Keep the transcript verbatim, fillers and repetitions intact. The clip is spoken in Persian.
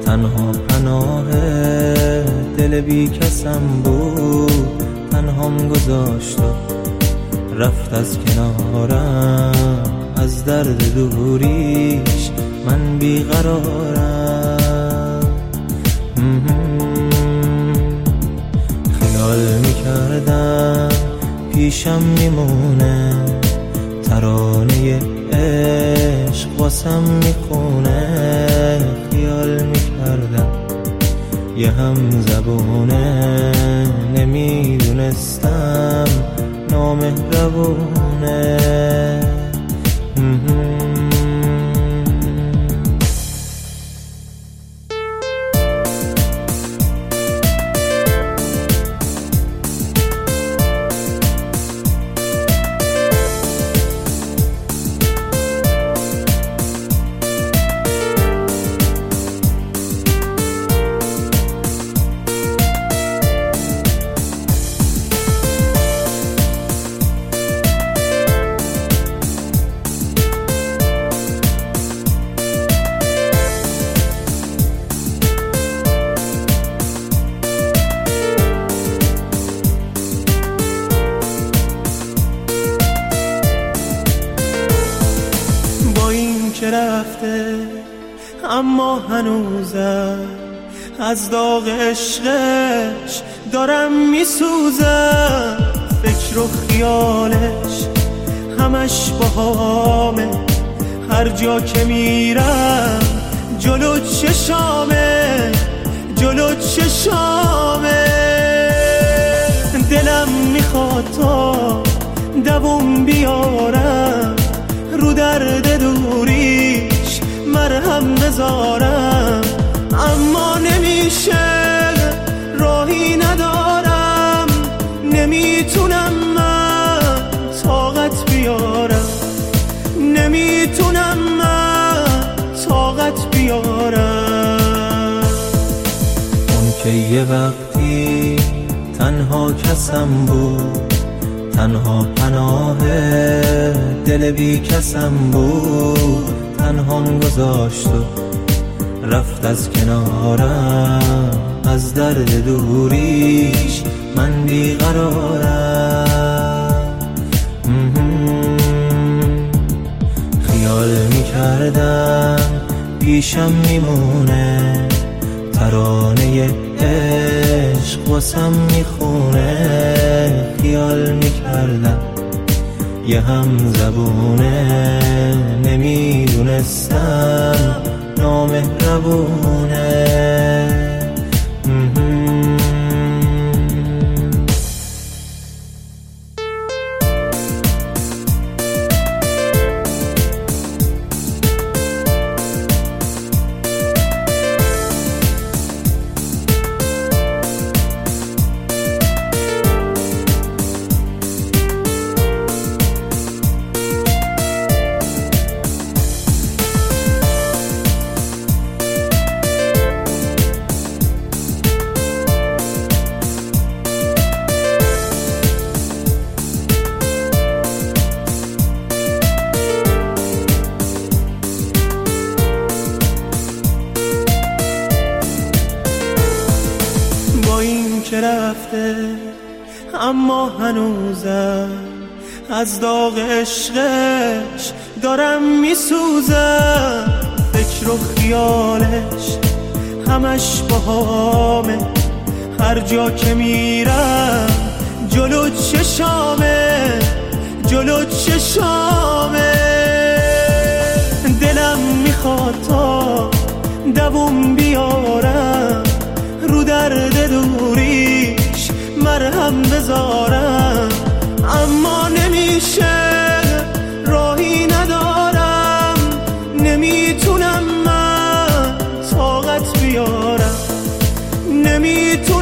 تنها پناه دل بی کسم بود، تنهام گذاشت و رفت از کنارم. از درد دوریش من بیقرارم. خیال میکردم پیشم میمونه، ترانه عشق واسم میخونه. خیال میکردم یه هم زبونه، نمیدونستم نامهربونه. که رفته اما هنوزم از داغ عشقش دارم میسوزم. فکر و خیالش همش باهامه، هر جا که میرم جلو چشامه، جلو چشامه. دلم میخواد تا دووم بیارم، رو درد دوریش مرهم بذارم. اما نمیشه، راهی ندارم، نمیتونم من طاقت بیارم، نمیتونم من طاقت بیارم. اون که یه وقتی تنها کسم بود، تنها پناه دل بی کسم بود، تنهام گذاشت و رفت از کنارم. از درد دوریش من بیقرارم. خیال میکردم پیشم میمونه، ترانه عشق واسم میخونه. خیال میکردم یه هم زبونه، نمیدونستم نامهربونه. که رفته اما هنوزم از داغ عشقش دارم میسوزم. فکر و خیالش همش باهامه، هر جا که میرم جلو چشامه، جلو چشامه. دلم میخواد تا دووم بیارم، رو درد دوریش مرهم بذارم. اما نمیشه، راهی ندارم، نمیتونم من طاقت بیارم، نمیتونم